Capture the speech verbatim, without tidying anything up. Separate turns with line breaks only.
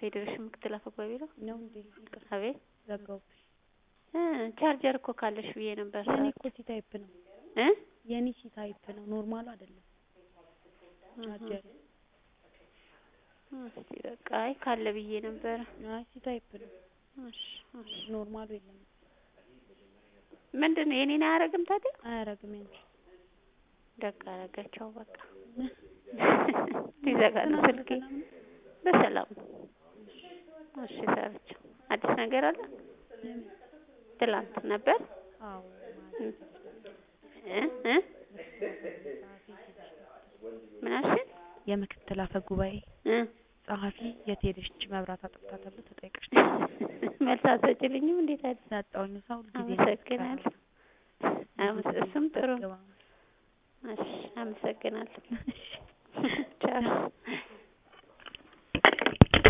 የፌዴሬሽን ምክትል አፈ ጉባኤ ቢሮ
ነው እንዴ? ይቅርታ
አቤት
ዘጋሁብሽ።
እ ቻርጀር እኮ ካለሽ ብዬ ነበር።
የኔ እኮ ሲ ታይፕ ነው
እ
የኔ ሲ ታይፕ ነው ኖርማሉ አይደለም ቻርጀር።
እስቲ በቃ አይ ካለ ብዬ ነበር።
አይ ሲ ታይፕ ነው።
እሺ እሺ
ኖርማሉ የለም።
ምንድነው የኔን አያረግም ታዲያ?
አያረግም እንጂ
ደግ አረገችው በቃ ይዘጋል ስልኬ በሰላም። እሺ ሰርቼው አዲስ ነገር አለ? ትላንት ነበር?
አዎ
እ እ ምን አልሽኝ?
የምክትል አፈ ጉባኤ
እ
ጸሐፊ የት ሄደች መብራት አጥፍታ ተብሎ ተጠይቀሽ
መልስ አትሰጪልኝም? እንዴት አይደል
ሰጠሁኝ። ሰው ጊዜ
አመሰግናለሁ። አመሰ እሱም ጥሩ። እሺ አመሰግናለሁ። ቻው